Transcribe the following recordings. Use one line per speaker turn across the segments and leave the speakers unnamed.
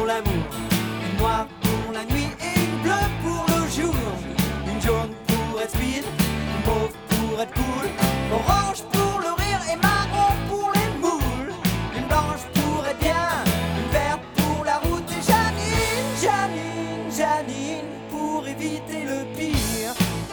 l'amour, une noire pour la nuit et une bleue pour le jour. Une jaune pour être speed, une mauve pour être cool, orange pour le rire et marron pour les moules. Une blanche pour être bien, une verte pour la route et Janine, Janine, Janine pour éviter le pire.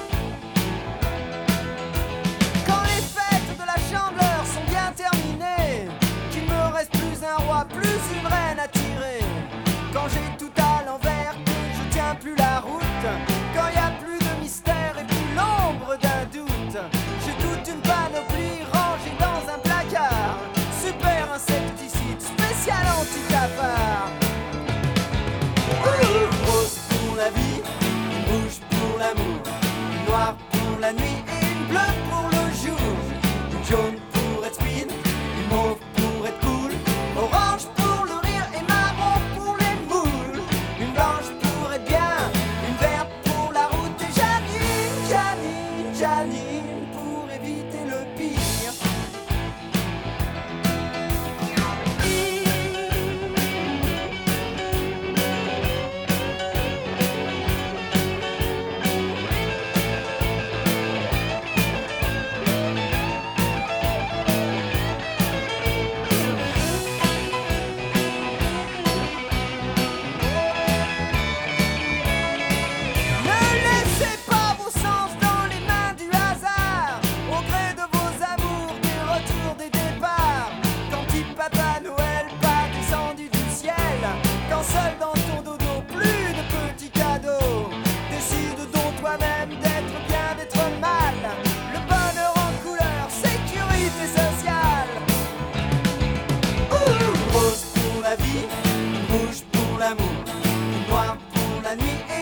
Quand les fêtes de la Chandeleur sont bien terminées, qu'il me reste plus un roi, plus une reine à tirer. Quand j'ai tout à l'envers, que je tiens plus la route, quand y a plus de mystère et plus l'ombre d'un doute, j'ai toute une panoplie rangée dans un placard. Super insecticide, spécial anti-cafard. Rose pour la vie, une rouge pour l'amour, une noire pour la nuit et une bleue pour le jour. Une jaune pour être speed, une mauve pour être cool, orange pour le rire et marron pour les moules. Une blanche pour être bien, une verte pour la route et Janine, Janine, Janine pour éviter le pire. Ne laissez pas vos sens dans les mains du hasard, au gré de vos amours, des retours, des départs. Quand petit Papa Noël pas descendu du ciel, quand seul dans ton dodo, plus de petits cadeaux. Décide donc toi-même d'être bien, d'être mal. Le bonheur en couleur, sécurité sociale. Rose pour la vie, rouge pour l'amour, noir pour la nuit.